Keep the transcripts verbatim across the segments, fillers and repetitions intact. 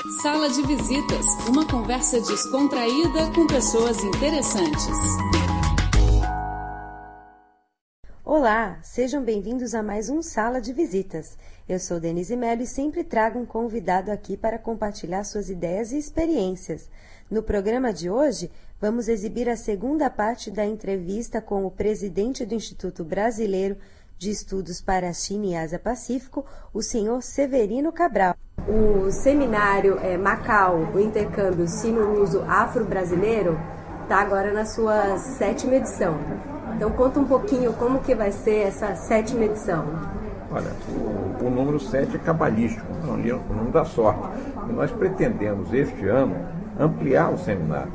Sala de Visitas, uma conversa descontraída com pessoas interessantes. Olá, sejam bem-vindos a mais um Sala de Visitas. Eu sou Denise Mello e sempre trago um convidado aqui para compartilhar suas ideias e experiências. No programa de hoje, vamos exibir a segunda parte da entrevista com o presidente do Instituto Brasileiro de Estudos para a China e Ásia-Pacífico, o senhor Severino Cabral. O seminário é, Macau, o intercâmbio Sino-Luso Afro-Brasileiro, está agora na sua sétima edição. Então conta um pouquinho como que vai ser essa sétima edição. Olha, o, o número sete é cabalístico, o número da sorte. E nós pretendemos este ano ampliar o seminário.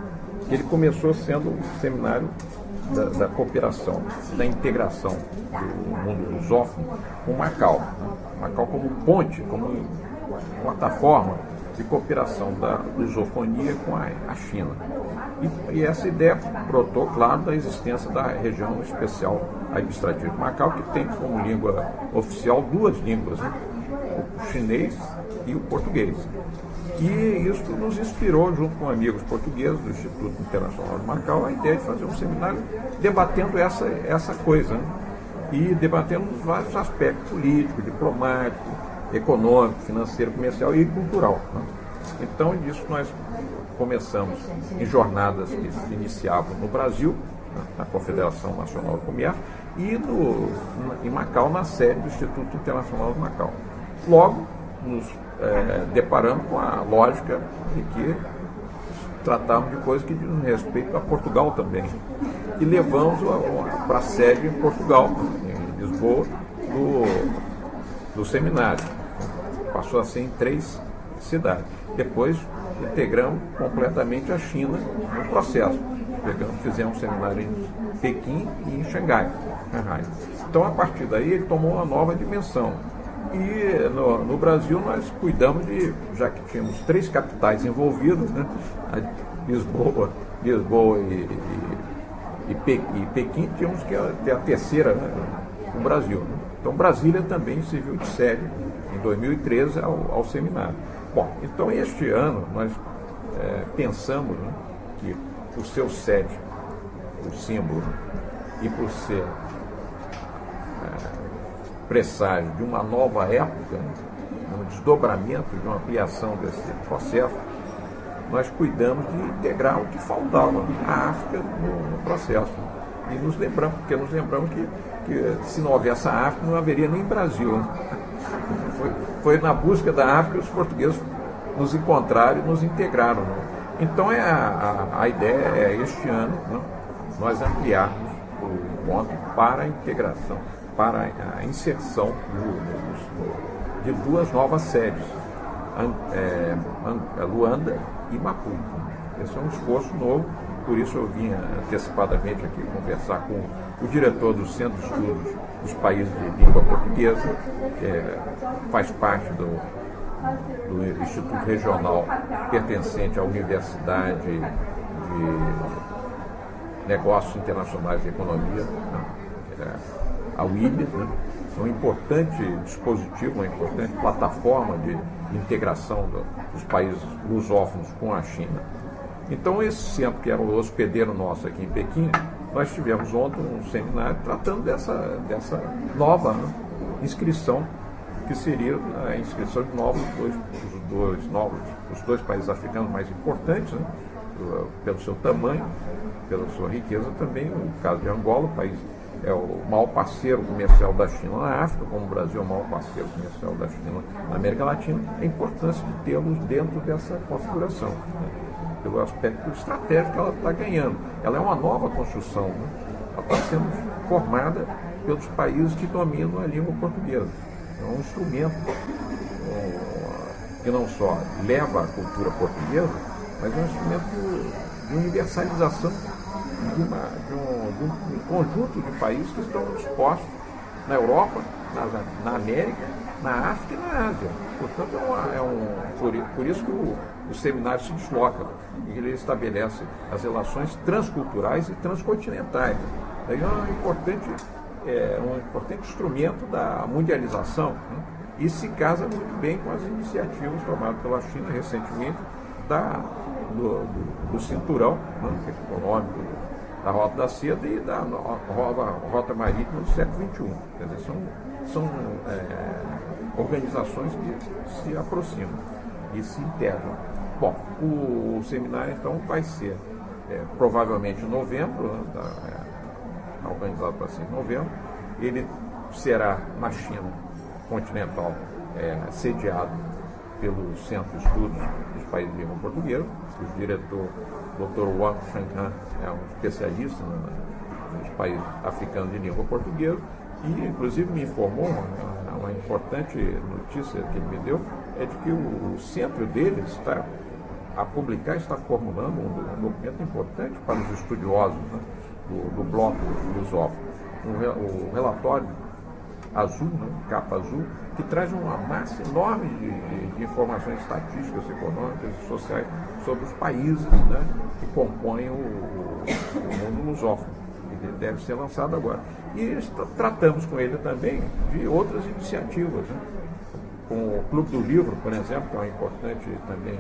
Ele começou sendo um seminário da, da cooperação, da integração do mundo lusófono com Macau. Macau como ponte, como plataforma de cooperação da lusofonia com a, a China. E, e essa ideia brotou, claro, da existência da região especial administrativa de Macau, que tem como língua oficial duas línguas, né? O chinês e o português. E isso nos inspirou, junto com amigos portugueses do Instituto Internacional de Macau, a ideia de fazer um seminário debatendo essa, essa coisa, né? E debatendo vários aspectos políticos, diplomáticos, econômico, financeiro, comercial e cultural, né? Então, disso nós começamos em jornadas que se iniciavam no Brasil, né, na Confederação Nacional do Comércio, e no, em Macau, na sede do Instituto Internacional de Macau. Logo, nos é, deparamos com a lógica de que tratamos de coisas que dizem respeito a Portugal também. E levamos para a sede em Portugal, em Lisboa, do, do seminário. Passou a ser em três cidades. Depois integramos completamente a China no processo. Pegamos, fizemos um seminário em Pequim e em Xangai. Então, a partir daí, ele tomou uma nova dimensão. E no, no Brasil nós cuidamos de, já que tínhamos três capitais envolvidas, né? Lisboa, Lisboa e, e, e, Pe, e Pequim, tínhamos que ter a terceira, né, no Brasil. Né? Então Brasília também serviu de sede em dois mil e treze ao, ao seminário. Bom, então este ano nós é, pensamos, né, que por ser o sede, o símbolo, e por ser é, presságio de uma nova época, né, um desdobramento, de uma ampliação desse processo, nós cuidamos de integrar o que faltava, a África no, no processo. E nos lembramos, porque nos lembramos que, que se não houvesse a África, não haveria nem Brasil. Né? Foi, foi na busca da África que os portugueses nos encontraram e nos integraram. Né? Então é a, a, a ideia é este ano, né, nós ampliarmos o encontro para a integração, para a inserção do, de duas novas sedes, é, Luanda e Maputo. Esse é um esforço novo, por isso eu vim antecipadamente aqui conversar com o diretor do Centro de Estudos dos Países de Língua Portuguesa, que é, faz parte do, do Instituto Regional pertencente à Universidade de Negócios Internacionais e Economia, né? É, a U I B, né? É um importante dispositivo, uma importante plataforma de integração do, dos países lusófonos com a China. Então, esse centro, que era o hospedeiro nosso aqui em Pequim, nós tivemos ontem um seminário tratando dessa, dessa nova, né, inscrição, que seria a inscrição de novos, dois, os, dois, novos, os dois países africanos mais importantes, né, pelo seu tamanho, pela sua riqueza também. No caso de Angola, o país é o maior parceiro comercial da China na África, como o Brasil é o maior parceiro comercial da China na América Latina, a importância de tê-los dentro dessa configuração, né, pelo aspecto estratégico que ela está ganhando. Ela é uma nova construção, né? Ela está sendo formada pelos países que dominam a língua portuguesa. É um instrumento é, que não só leva a cultura portuguesa, mas é um instrumento de universalização de, uma, de, um, de um conjunto de países que estão dispostos na Europa, na, na América, na África e na Ásia. Portanto, é, uma, é um, por, por isso que o, o seminário se desloca, e ele estabelece as relações transculturais e transcontinentais. Daí é um importante, é, um importante instrumento da mundialização, né? e se casa muito bem com as iniciativas tomadas pela China recentemente da, do, do, do cinturão, né, econômico, da Rota da Seda e da Rota, Rota Marítima do século vinte e um. Quer dizer, são, são é, organizações que se aproximam e se integram. Bom, o, o seminário então vai ser é, provavelmente em novembro, né, da, é, organizado para ser em novembro. Ele será na China continental, é, sediado pelo Centro de Estudos dos Países de Língua Portuguesa. O diretor, doutor Wang Shanghan, é um especialista nos países africanos de língua portuguesa e, inclusive, me informou, uma, uma importante notícia que ele me deu, é de que o, o centro dele está a publicar, está formulando um, um documento importante para os estudiosos, né, do, do bloco lusófono. Um, o relatório azul, né, capa azul, que traz uma massa enorme de, de, de informações estatísticas, econômicas e sociais sobre os países, né, que compõem o, o, o mundo lusófono, que deve ser lançado agora. E tratamos com ele também de outras iniciativas, né, com o Clube do Livro, por exemplo, que é uma importante também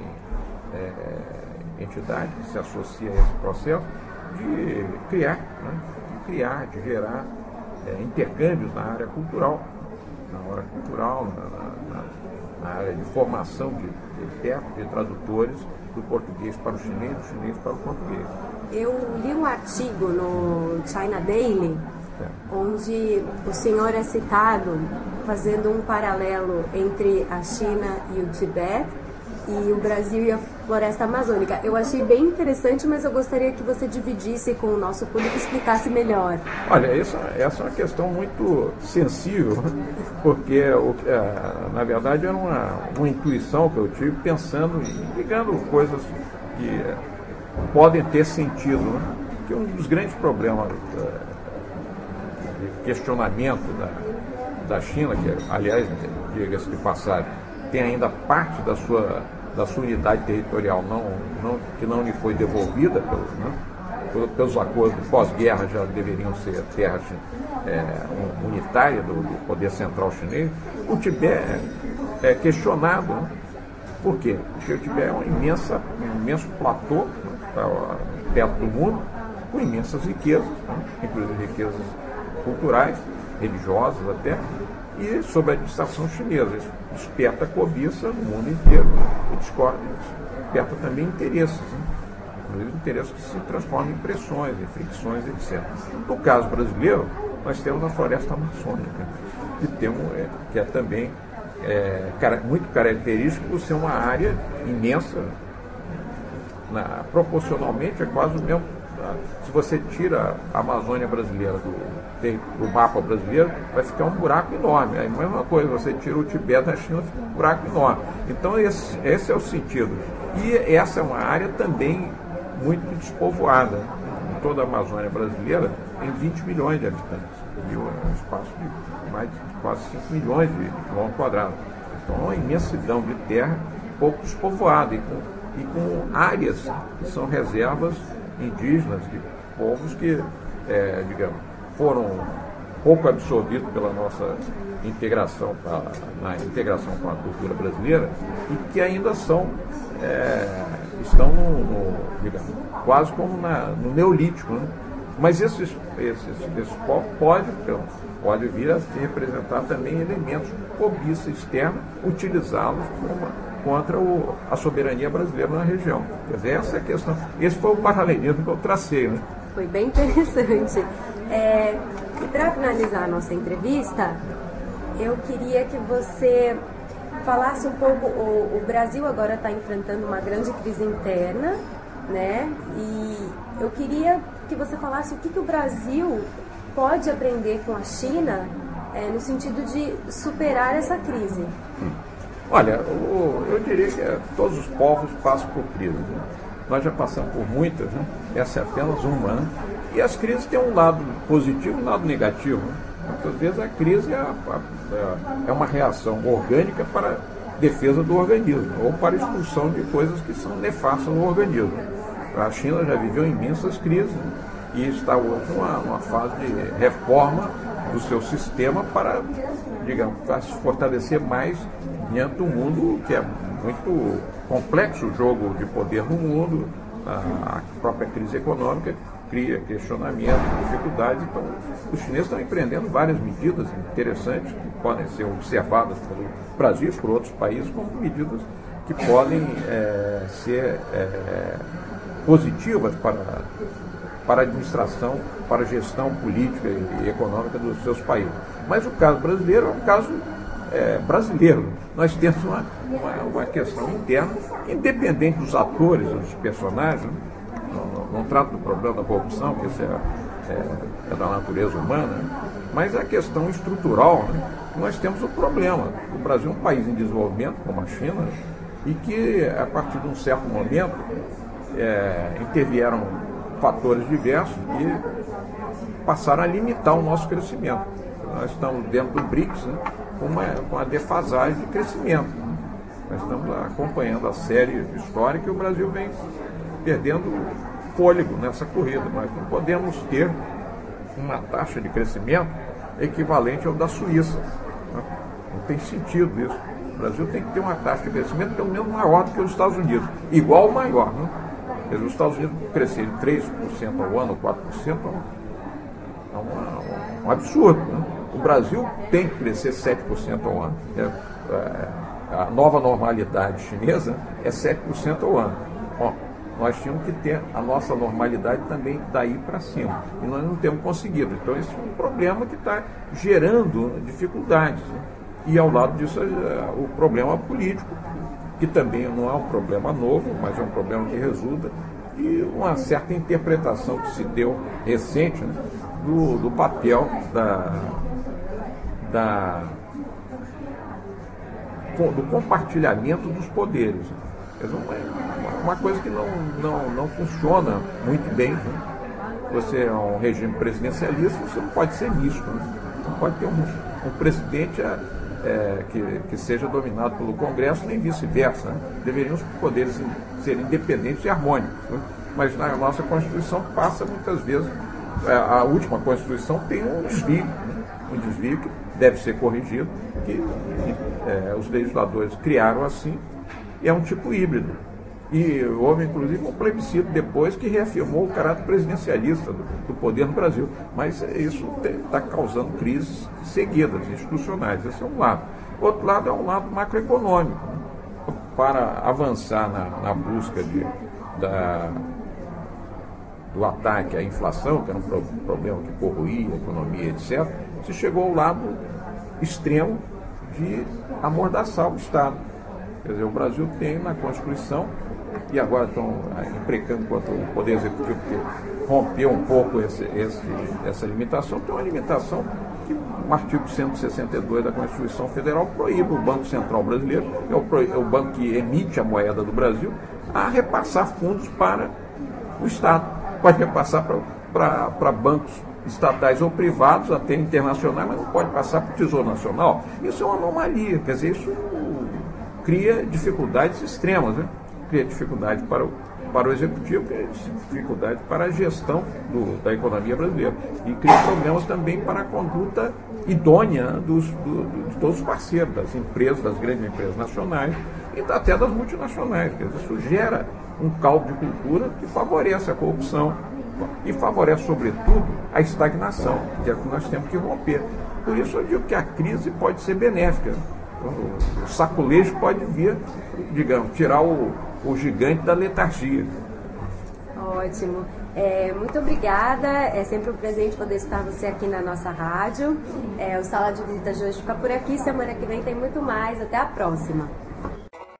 é, entidade que se associa a esse processo, de criar, né, de criar, de gerar É, intercâmbios na área cultural, na área cultural, na, na, na área de formação de, de intérpretes e tradutores do português para o chinês, do chinês para o português. Eu li um artigo no China Daily, é. onde o senhor é citado fazendo um paralelo entre a China e o Tibete e o Brasil e a floresta amazônica. Eu achei bem interessante, mas eu gostaria que você dividisse com o nosso público e explicasse melhor. Olha, essa, essa é uma questão muito sensível, porque, na verdade, era uma, uma intuição que eu tive pensando e ligando coisas que podem ter sentido, né? Que um dos grandes problemas de questionamento da, da China, que, aliás, diga-se de passagem, tem ainda parte da sua, da sua unidade territorial não, não, que não lhe foi devolvida pelos, né, pelos acordos de pós-guerra, já deveriam ser terras é, unitárias do, do poder central chinês. O Tibete é, é questionado, né? Por quê? Porque o Tibete é uma imensa, um imenso platô, né, perto do mundo, com imensas riquezas, né, inclusive riquezas culturais, religiosas até, e sob a administração chinesa. Isso desperta cobiça no mundo inteiro, e desperta também interesses, né? Inclusive interesses que se transformam em pressões, em fricções, etcétera. No caso brasileiro, nós temos a floresta amazônica, que, temos, é, que é também é, cara, muito característico por ser uma área imensa, na, proporcionalmente é quase o mesmo. Se você tira a Amazônia brasileira do, do mapa brasileiro, vai ficar um buraco enorme. É a mesma coisa, você tira o Tibete da China, fica um buraco enorme. Então esse, esse é o sentido. E essa é uma área também muito despovoada. Em toda a Amazônia brasileira tem vinte milhões de habitantes. E um espaço de mais de quase cinco milhões de quilômetros quadrados. Então é uma imensidão de terra pouco despovoada e com, e com áreas que são reservas indígenas, de povos que, é, digamos, foram pouco absorvidos pela nossa integração, pra, na integração com a cultura brasileira e que ainda são, é, estão no, no, digamos, quase como na, no neolítico, né? Mas esses, esses, esses povos podem, pode vir a representar também elementos de cobiça externa, utilizá-los como contra o, a soberania brasileira na região. Quer dizer, essa é a questão. Esse foi o paralelismo que eu tracei, né? Foi bem interessante. É, e para finalizar a nossa entrevista, eu queria que você falasse um pouco. O, o Brasil agora está enfrentando uma grande crise interna, né? E eu queria que você falasse o que, que o Brasil pode aprender com a China é, no sentido de superar essa crise. Hum. Olha, eu diria que todos os povos passam por crises, né? Nós já passamos por muitas, né? Essa é apenas uma, né? E as crises têm um lado positivo e um lado negativo, né? Muitas vezes a crise é, a, a, é uma reação orgânica para a defesa do organismo, ou para a expulsão de coisas que são nefastas no organismo. A China já viveu imensas crises e está hoje numa, numa fase de reforma do seu sistema para, digamos, para se fortalecer mais diante do mundo que é muito complexo, o jogo de poder no mundo, a própria crise econômica cria questionamentos, dificuldades. Então, os chineses estão empreendendo várias medidas interessantes que podem ser observadas pelo Brasil e por outros países como medidas que podem é, ser é, positivas para, para a administração, para a gestão política e econômica dos seus países. Mas o caso brasileiro é um caso é, brasileiro. Nós temos uma, uma, uma questão interna, independente dos atores, dos personagens. Não, não, não trato do problema da corrupção, que isso é, é, é da natureza humana, mas a questão estrutural, né? Nós temos o problema. O Brasil é um país em desenvolvimento, como a China, e que, a partir de um certo momento, é, intervieram fatores diversos e passaram a limitar o nosso crescimento. Nós estamos dentro do BRICS, né, com, uma, com uma defasagem de crescimento. Nós estamos acompanhando a série histórica e o Brasil vem perdendo fôlego nessa corrida. Nós não podemos ter uma taxa de crescimento equivalente ao da Suíça. Não tem sentido isso. O Brasil tem que ter uma taxa de crescimento pelo menos maior do que os Estados Unidos. Igual ou maior. Né? Os Estados Unidos crescerem três por cento ao ano, quatro por cento, é um, um absurdo. Né? O Brasil tem que crescer sete por cento ao ano. É, é, a nova normalidade chinesa é sete por cento ao ano. Bom, nós tínhamos que ter a nossa normalidade também daí para cima. E nós não temos conseguido. Então, esse é um problema que está gerando dificuldades. Né? E, ao lado disso, o problema político, que também não é um problema novo, mas é um problema que resulta de uma certa interpretação que se deu recente, né, do, do papel da, da, do compartilhamento dos poderes. É uma, uma coisa que não, não, não funciona muito bem. Né? Você é um regime presidencialista, você não pode ser misto. Né? Não pode ter um, um presidente é, que, que seja dominado pelo Congresso, nem vice-versa. Né? Deveriam os poderes ser independentes e harmônicos. Né? Mas na nossa Constituição passa muitas vezes, a última Constituição tem um desvio, né? um desvio que deve ser corrigido, que, que é, os legisladores criaram assim, e é um tipo híbrido. E houve, inclusive, um plebiscito depois que reafirmou o caráter presidencialista do, do poder no Brasil. Mas isso está causando crises seguidas, institucionais. Esse é um lado. Outro lado é um lado macroeconômico. Né? Para avançar na, na busca de, da, do ataque à inflação, que era um pro, problema que corroía a economia, etcétera, se chegou ao lado extremo de amordaçar o Estado. Quer dizer, o Brasil tem na Constituição, e agora estão imprecando contra o Poder Executivo, que rompeu um pouco esse, esse, essa limitação, tem uma limitação que o artigo cento e sessenta e dois da Constituição Federal proíbe o Banco Central Brasileiro, que é o, é o banco que emite a moeda do Brasil, a repassar fundos para o Estado. Pode repassar para bancos estatais ou privados, até internacionais, mas não pode passar para o Tesouro Nacional. Isso é uma anomalia, quer dizer, isso cria dificuldades extremas, né? Cria dificuldade para o, para o executivo, cria dificuldade para a gestão do, da economia brasileira. E cria problemas também para a conduta idônea dos, do, de todos os parceiros, das empresas, das grandes empresas nacionais e até das multinacionais. Quer dizer, isso gera um caldo de cultura que favorece a corrupção e favorece, sobretudo, a estagnação, que é o que nós temos que romper. Por isso eu digo que a crise pode ser benéfica. O saculejo pode vir, digamos, tirar o, o gigante da letargia. Ótimo. É, muito obrigada. É sempre um presente poder estar você aqui na nossa rádio. É, o Sala de Visitas de hoje fica por aqui. Semana que vem tem muito mais. Até a próxima.